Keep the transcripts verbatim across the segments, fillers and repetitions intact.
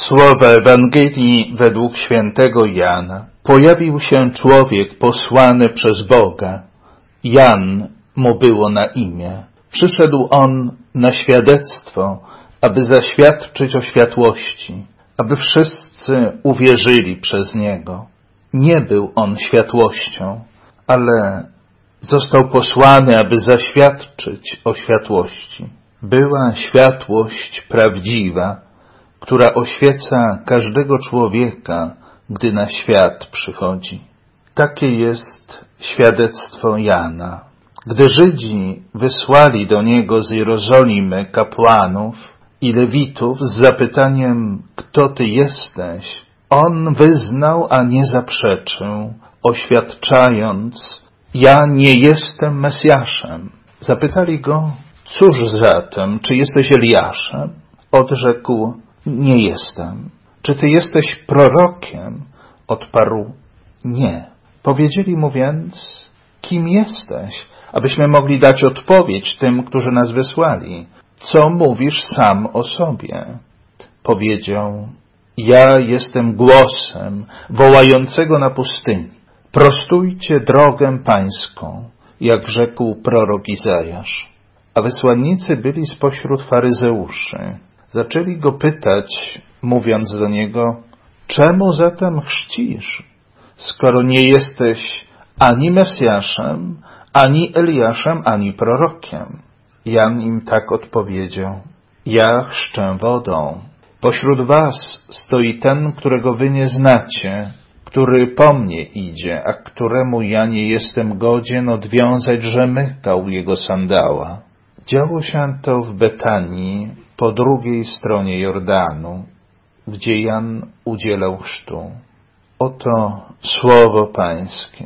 Słowa Ewangelii według świętego Jana. Pojawił się człowiek posłany przez Boga. Jan mu było na imię. Przyszedł on na świadectwo, aby zaświadczyć o światłości, aby wszyscy uwierzyli przez niego. Nie był on światłością, ale został posłany, aby zaświadczyć o światłości. Była światłość prawdziwa, która oświeca każdego człowieka, gdy na świat przychodzi. Takie jest świadectwo Jana. Gdy Żydzi wysłali do niego z Jerozolimy kapłanów i lewitów z zapytaniem, kto ty jesteś, on wyznał, a nie zaprzeczył, oświadczając, ja nie jestem Mesjaszem. Zapytali go, cóż zatem, czy jesteś Eliaszem? Odrzekł, nie jestem. Czy ty jesteś prorokiem? Odparł, nie. Powiedzieli mu więc, kim jesteś, abyśmy mogli dać odpowiedź tym, którzy nas wysłali. Co mówisz sam o sobie? Powiedział, ja jestem głosem wołającego na pustyni. Prostujcie drogę pańską, jak rzekł prorok Izajasz. A wysłannicy byli spośród faryzeuszy. Zaczęli go pytać, mówiąc do niego, czemu zatem chrzcisz, skoro nie jesteś ani Mesjaszem, ani Eliaszem, ani prorokiem? Jan im tak odpowiedział, ja chrzczę wodą. Pośród was stoi ten, którego wy nie znacie, który po mnie idzie, a któremu ja nie jestem godzien odwiązać rzemyka jego sandała. Działo się to w Betanii, po drugiej stronie Jordanu, gdzie Jan udzielał chrztu. Oto słowo Pańskie.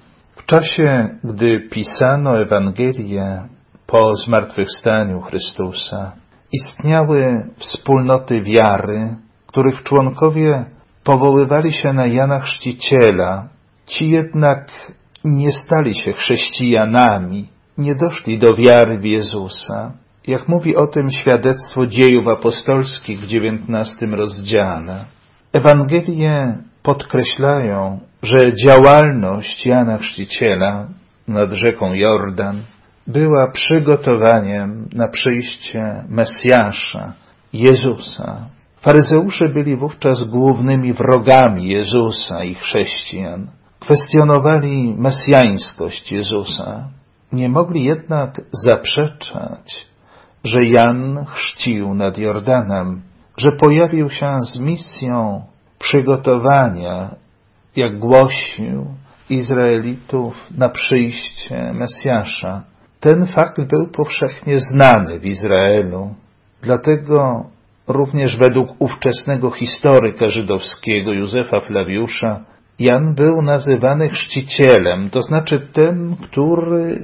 W czasie, gdy pisano Ewangelię po zmartwychwstaniu Chrystusa, istniały wspólnoty wiary, których członkowie powoływali się na Jana Chrzciciela. Ci jednak nie stali się chrześcijanami, nie doszli do wiary w Jezusa. Jak mówi o tym świadectwo Dziejów Apostolskich w dziewiętnastym rozdziale. Ewangelie podkreślają, że działalność Jana Chrzciciela nad rzeką Jordan była przygotowaniem na przyjście Mesjasza, Jezusa. Faryzeusze byli wówczas głównymi wrogami Jezusa i chrześcijan. Kwestionowali mesjańskość Jezusa. Nie mogli jednak zaprzeczać, że Jan chrzcił nad Jordanem, że pojawił się z misją przygotowania, jak głosił, Izraelitów na przyjście Mesjasza. Ten fakt był powszechnie znany w Izraelu, dlatego również według ówczesnego historyka żydowskiego Józefa Flawiusza Jan był nazywany chrzcicielem, to znaczy tym, który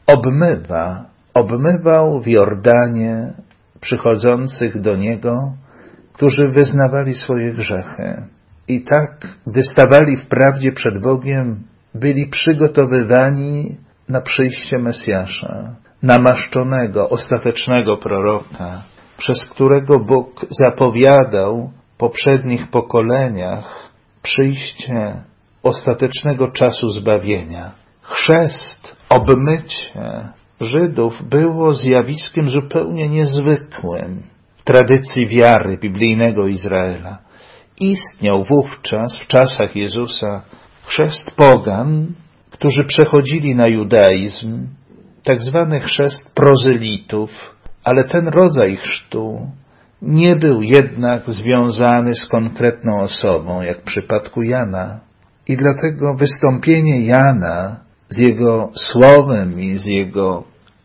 obmywa, obmywał w Jordanie przychodzących do niego, którzy wyznawali swoje grzechy. I tak, gdy stawali w prawdzie przed Bogiem, byli przygotowywani na przyjście Mesjasza, namaszczonego, ostatecznego proroka, przez którego Bóg zapowiadał w poprzednich pokoleniach przyjście ostatecznego czasu zbawienia. Chrzest, obmycie Żydów było zjawiskiem zupełnie niezwykłym w tradycji wiary biblijnego Izraela. Istniał wówczas, w czasach Jezusa, chrzest pogan, którzy przechodzili na judaizm, tak zwany chrzest prozelitów, ale ten rodzaj chrztu nie był jednak związany z konkretną osobą, jak w przypadku Jana. I dlatego wystąpienie Jana z jego słowem i z jego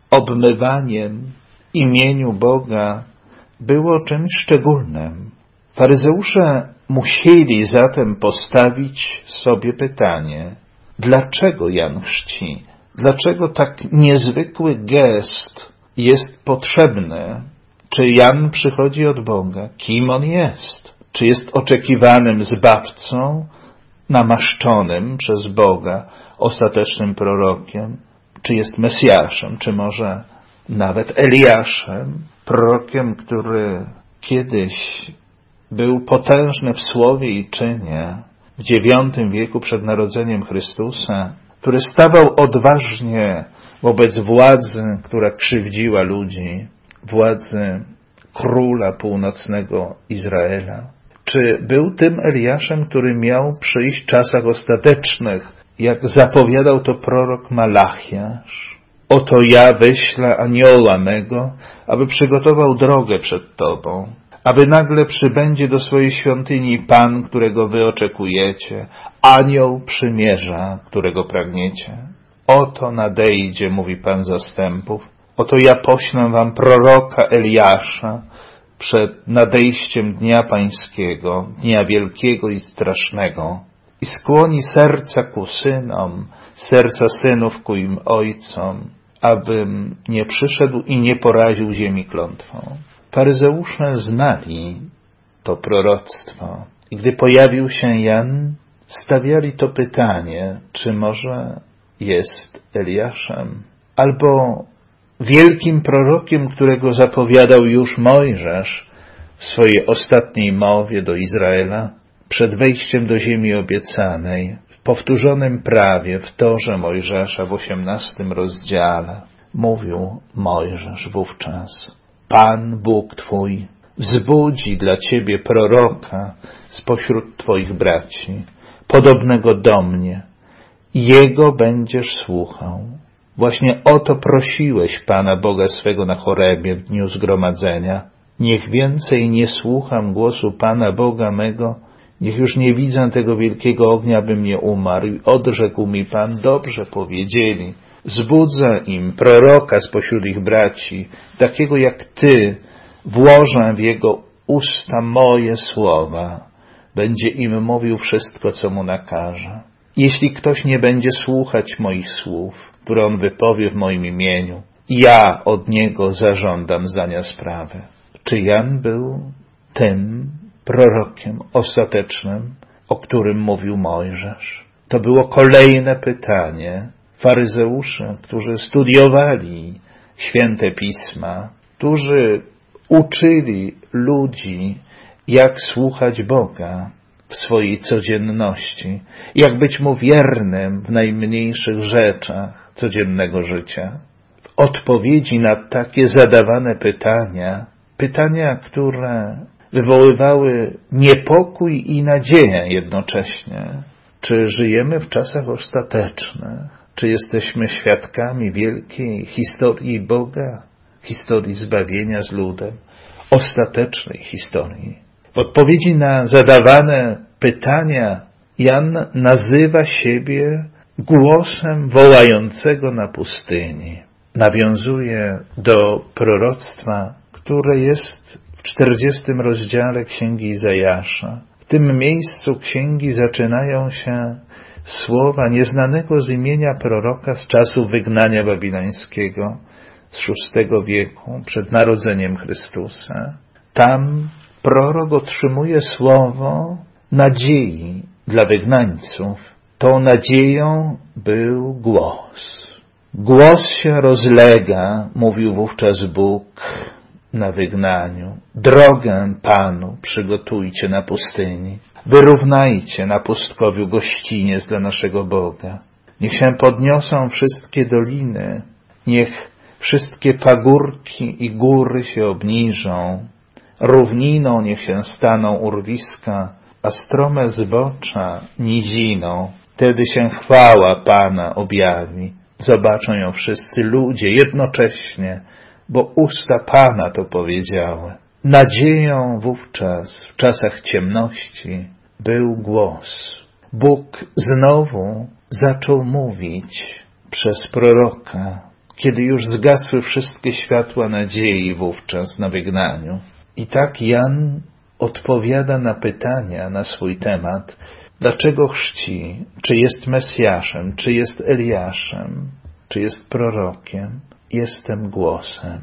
obmywaniem w imieniu Boga było czymś szczególnym. Faryzeusze musieli zatem postawić sobie pytanie, dlaczego Jan chrzci? Dlaczego tak niezwykły gest jest potrzebny? Czy Jan przychodzi od Boga? Kim on jest? Czy jest oczekiwanym zbawcą, namaszczonym przez Boga, ostatecznym prorokiem? Czy jest Mesjaszem? Czy może nawet Eliaszem, prorokiem, który kiedyś był potężny w słowie i czynie w dziewiątym wieku przed narodzeniem Chrystusa, który stawał odważnie wobec władzy, która krzywdziła ludzi, władzy króla północnego Izraela? Czy był tym Eliaszem, który miał przyjść w czasach ostatecznych, jak zapowiadał to prorok Malachiasz? Oto ja wyślę anioła mego, aby przygotował drogę przed tobą, aby nagle przybędzie do swojej świątyni Pan, którego wy oczekujecie, anioł przymierza, którego pragniecie. Oto nadejdzie, mówi Pan zastępów, oto ja poślę wam proroka Eliasza przed nadejściem dnia pańskiego, dnia wielkiego i strasznego, i skłoni serca ku synom, serca synów ku im ojcom, abym nie przyszedł i nie poraził ziemi klątwą. Faryzeusze znali to proroctwo i gdy pojawił się Jan, stawiali to pytanie, czy może jest Eliaszem, albo wielkim prorokiem, którego zapowiadał już Mojżesz w swojej ostatniej mowie do Izraela, przed wejściem do ziemi obiecanej, w powtórzonym prawie, w Torze Mojżesza w osiemnastym rozdziale, mówił Mojżesz wówczas: Pan Bóg Twój wzbudzi dla Ciebie proroka spośród Twoich braci, podobnego do mnie, i Jego będziesz słuchał. Właśnie o to prosiłeś Pana Boga swego na Chorebie w dniu zgromadzenia. Niech więcej nie słucham głosu Pana Boga mego, niech już nie widzę tego wielkiego ognia, bym nie umarł. I odrzekł mi Pan: dobrze powiedzieli, zbudzę im proroka spośród ich braci, takiego jak Ty, włożę w jego usta moje słowa, będzie im mówił wszystko, co mu nakaże. Jeśli ktoś nie będzie słuchać moich słów, które on wypowie w moim imieniu, ja od niego zażądam zdania sprawy. Czy Jan był tym prorokiem ostatecznym, o którym mówił Mojżesz? To było kolejne pytanie faryzeuszy, którzy studiowali święte pisma, którzy uczyli ludzi, jak słuchać Boga w swojej codzienności, jak być Mu wiernym w najmniejszych rzeczach codziennego życia. W odpowiedzi na takie zadawane pytania, pytania, które wywoływały niepokój i nadzieję jednocześnie, czy żyjemy w czasach ostatecznych, czy jesteśmy świadkami wielkiej historii Boga, historii zbawienia z ludem, ostatecznej historii. W odpowiedzi na zadawane pytania Jan nazywa siebie głosem wołającego na pustyni. Nawiązuje do proroctwa, które jest w czterdziestym rozdziale Księgi Izajasza. W tym miejscu księgi zaczynają się słowa nieznanego z imienia proroka z czasu wygnania babilońskiego z szóstego wieku przed narodzeniem Chrystusa. Tam prorok otrzymuje słowo nadziei dla wygnańców. Tą nadzieją był głos. Głos się rozlega, mówił wówczas Bóg na wygnaniu. Drogę Panu przygotujcie na pustyni. Wyrównajcie na pustkowiu gościniec dla naszego Boga. Niech się podniosą wszystkie doliny, niech wszystkie pagórki i góry się obniżą. Równiną niech się staną urwiska, a strome zbocza niziną. Wtedy się chwała Pana objawi. Zobaczą ją wszyscy ludzie jednocześnie, bo usta Pana to powiedziały. Nadzieją wówczas, w czasach ciemności, był głos. Bóg znowu zaczął mówić przez proroka, kiedy już zgasły wszystkie światła nadziei wówczas na wygnaniu. I tak Jan odpowiada na pytania na swój temat, dlaczego chrzci, czy jest Mesjaszem, czy jest Eliaszem, czy jest prorokiem. Jestem głosem.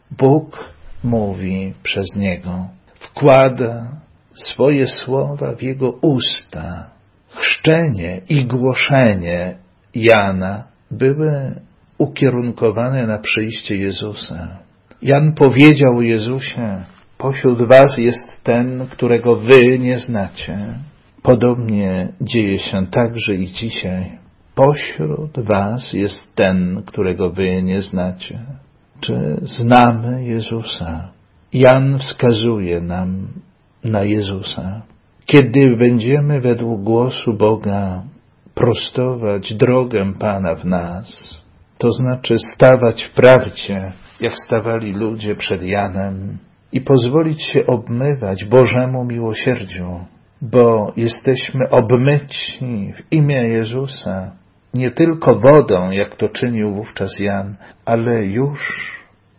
Bóg mówi przez niego, wkłada swoje słowa w jego usta. Chrzczenie i głoszenie Jana były ukierunkowane na przyjście Jezusa. Jan powiedział o Jezusie: pośród was jest ten, którego wy nie znacie. Podobnie dzieje się także i dzisiaj. Pośród was jest ten, którego wy nie znacie. Czy znamy Jezusa? Jan wskazuje nam na Jezusa. Kiedy będziemy według głosu Boga prostować drogę Pana w nas, to znaczy stawać w prawdzie, jak stawali ludzie przed Janem, i pozwolić się obmywać Bożemu miłosierdziu, bo jesteśmy obmyci w imię Jezusa, nie tylko wodą, jak to czynił wówczas Jan, ale już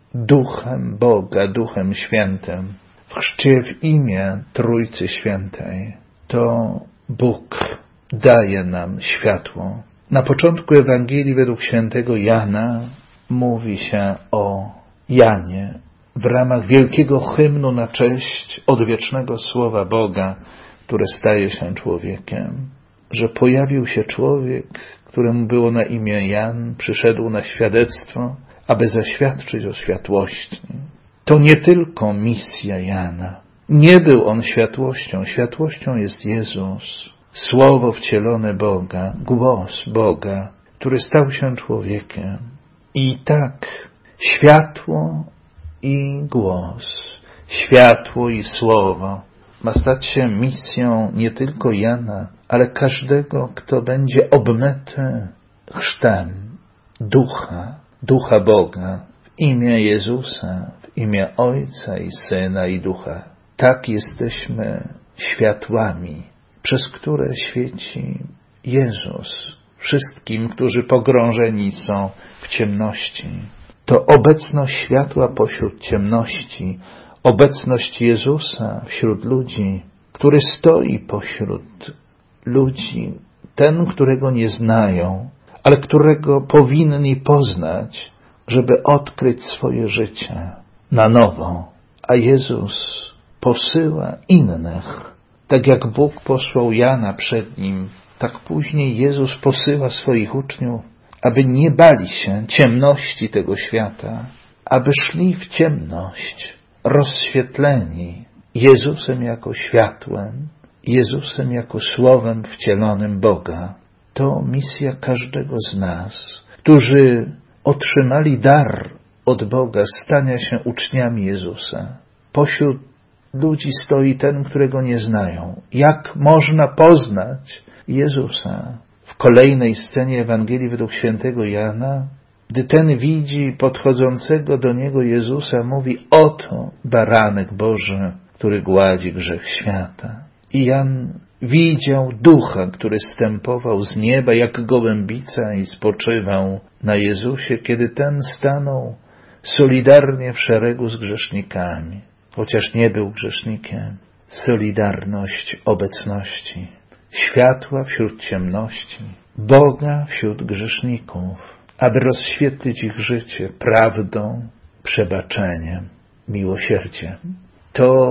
Duchem Boga, Duchem Świętym, w chrzcie w imię Trójcy Świętej. To Bóg daje nam światło. Na początku Ewangelii według świętego Jana mówi się o Janie w ramach wielkiego hymnu na cześć odwiecznego Słowa Boga, które staje się człowiekiem, że pojawił się człowiek, któremu było na imię Jan, przyszedł na świadectwo, aby zaświadczyć o światłości. To nie tylko misja Jana. Nie był on światłością. Światłością jest Jezus, Słowo wcielone Boga, głos Boga, który stał się człowiekiem. I tak światło i głos, światło i Słowo ma stać się misją nie tylko Jana, ale każdego, kto będzie obmyty chrztem Ducha, Ducha Boga, w imię Jezusa, w imię Ojca i Syna i Ducha. Tak jesteśmy światłami, przez które świeci Jezus wszystkim, którzy pogrążeni są w ciemności. To obecność światła pośród ciemności, obecność Jezusa wśród ludzi, który stoi pośród ludzi, ten, którego nie znają, ale którego powinni poznać, żeby odkryć swoje życie na nowo. A Jezus posyła innych. Tak jak Bóg posłał Jana przed Nim, tak później Jezus posyła swoich uczniów, aby nie bali się ciemności tego świata, aby szli w ciemność, rozświetleni Jezusem jako światłem, Jezusem jako Słowem wcielonym Boga. To misja każdego z nas, którzy otrzymali dar od Boga stania się uczniami Jezusa. Pośród ludzi stoi ten, którego nie znają. Jak można poznać Jezusa? W kolejnej scenie Ewangelii według świętego Jana, gdy ten widzi podchodzącego do niego Jezusa, mówi: oto baranek Boży, który gładzi grzech świata. I Jan widział Ducha, który zstępował z nieba jak gołębica i spoczywał na Jezusie, kiedy ten stanął solidarnie w szeregu z grzesznikami. Chociaż nie był grzesznikiem, solidarność obecności, światła wśród ciemności, Boga wśród grzeszników, aby rozświetlić ich życie prawdą, przebaczeniem, miłosierdziem. To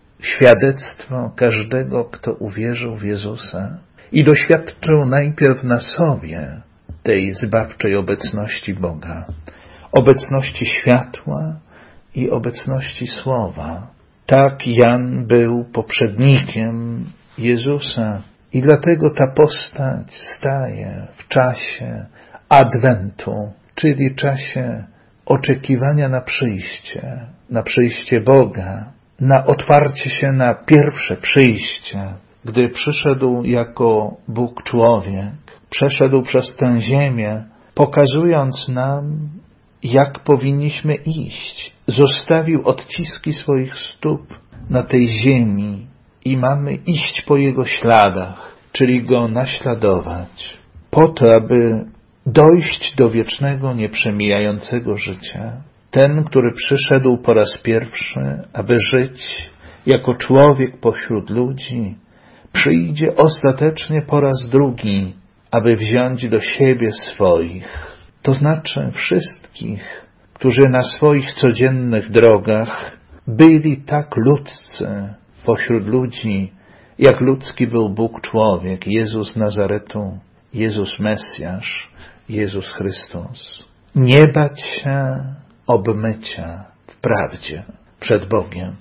świadectwo każdego, kto uwierzył w Jezusa i doświadczył najpierw na sobie tej zbawczej obecności Boga, obecności światła i obecności Słowa. Tak Jan był poprzednikiem Jezusa i dlatego ta postać staje w czasie Adwentu, czyli czasie oczekiwania na przyjście, na przyjście Boga, na otwarcie się na pierwsze przyjście, gdy przyszedł jako Bóg człowiek, przeszedł przez tę ziemię, pokazując nam, jak powinniśmy iść. Zostawił odciski swoich stóp na tej ziemi i mamy iść po Jego śladach, czyli Go naśladować, po to, aby dojść do wiecznego, nieprzemijającego życia. Ten, który przyszedł po raz pierwszy, aby żyć jako człowiek pośród ludzi, przyjdzie ostatecznie po raz drugi, aby wziąć do siebie swoich, to znaczy wszystkich, którzy na swoich codziennych drogach byli tak ludzcy pośród ludzi, jak ludzki był Bóg człowiek, Jezus Nazaretu, Jezus Mesjasz, Jezus Chrystus. Nie bać się obmycia w prawdzie przed Bogiem.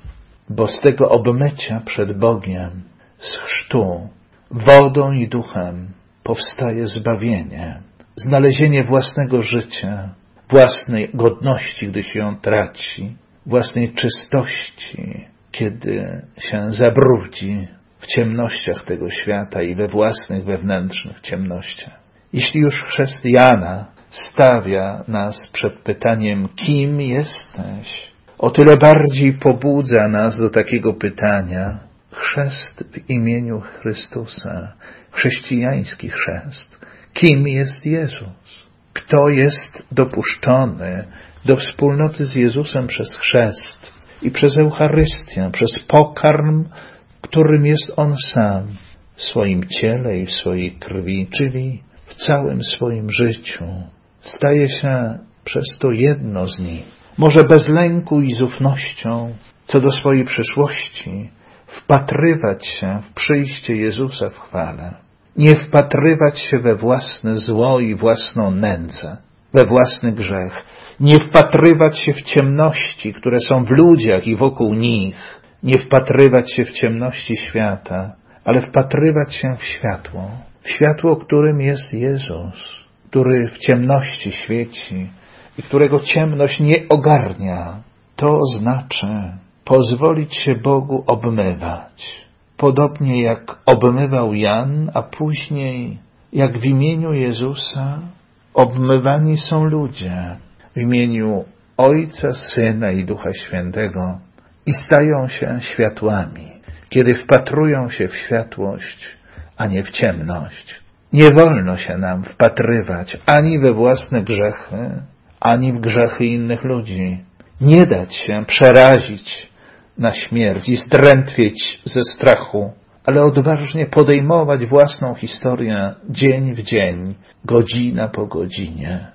bo z tego obmycia przed Bogiem, z chrztu, wodą i duchem powstaje zbawienie, znalezienie własnego życia, własnej godności, gdy się ją traci, własnej czystości, kiedy się zabrudzi w ciemnościach tego świata i we własnych wewnętrznych ciemnościach. Jeśli już chrzest Jana stawia nas przed pytaniem, kim jesteś, o tyle bardziej pobudza nas do takiego pytania chrzest w imieniu Chrystusa, chrześcijański chrzest. Kim jest Jezus? Kto jest dopuszczony do wspólnoty z Jezusem przez chrzest i przez Eucharystię, przez pokarm, którym jest On sam w swoim ciele i w swojej krwi, czyli w całym swoim życiu. Staje się przez to jedno z nich. Może bez lęku i z ufnością co do swojej przyszłości wpatrywać się w przyjście Jezusa w chwale. Nie wpatrywać się we własne zło i własną nędzę, we własny grzech. Nie wpatrywać się w ciemności, które są w ludziach i wokół nich. Nie wpatrywać się w ciemności świata, ale wpatrywać się w światło. W światło, którym jest Jezus, który w ciemności świeci i którego ciemność nie ogarnia. To znaczy pozwolić się Bogu obmywać. Podobnie jak obmywał Jan, a później jak w imieniu Jezusa obmywani są ludzie. W imieniu Ojca, Syna i Ducha Świętego i stają się światłami, kiedy wpatrują się w światłość, a nie w ciemność. Nie wolno się nam wpatrywać ani we własne grzechy, ani w grzechy innych ludzi. Nie dać się przerazić na śmierć i zdrętwieć ze strachu, ale odważnie podejmować własną historię dzień w dzień, godzina po godzinie,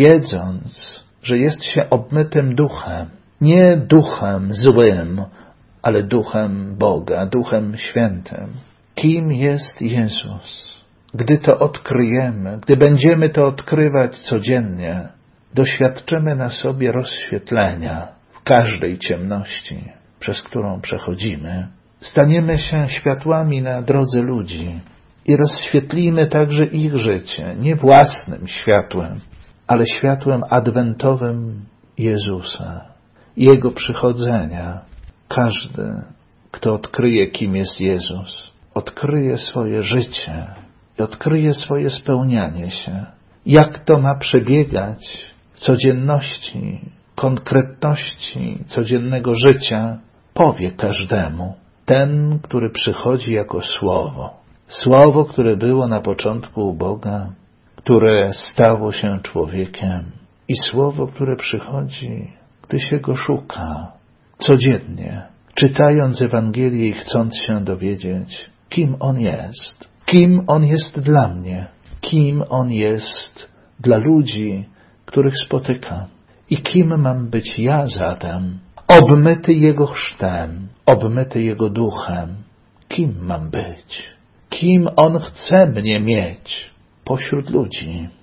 wiedząc, że jest się obmytym duchem, nie duchem złym, ale duchem Boga, duchem świętym. Kim jest Jezus? Gdy to odkryjemy, gdy będziemy to odkrywać codziennie, doświadczymy na sobie rozświetlenia w każdej ciemności, przez którą przechodzimy. Staniemy się światłami na drodze ludzi i rozświetlimy także ich życie, nie własnym światłem, ale światłem adwentowym Jezusa, Jego przychodzenia. Każdy, kto odkryje, kim jest Jezus, odkryje swoje życie i odkryje swoje spełnianie się. Jak to ma przebiegać w codzienności, konkretności codziennego życia, powie każdemu. Ten, który przychodzi jako Słowo. Słowo, które było na początku u Boga, które stało się człowiekiem. I Słowo, które przychodzi, gdy się Go szuka. Codziennie, czytając Ewangelię i chcąc się dowiedzieć, kim On jest. Kim On jest dla mnie. Kim On jest dla ludzi, których spotykam. I kim mam być ja zatem? Obmyty Jego chrztem, obmyty Jego duchem. Kim mam być? Kim On chce mnie mieć pośród ludzi?